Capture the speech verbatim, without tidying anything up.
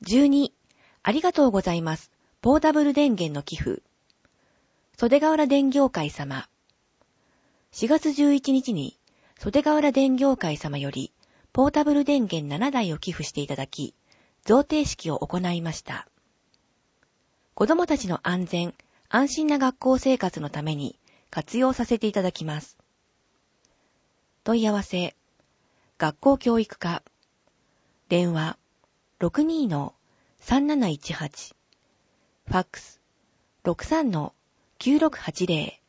じゅうに、ありがとうございます。ポータブル電源の寄付。袖ヶ浦電業会様。しがつじゅういちにちに袖ヶ浦電業会様よりポータブル電源ななだいを寄付していただき、贈呈式を行いました。子どもたちの安全、安心な学校生活のために活用させていただきます。問い合わせ、学校教育課、電話 ろくにー さんなないちはち、ファックス ろくさん きゅうろくはちぜろ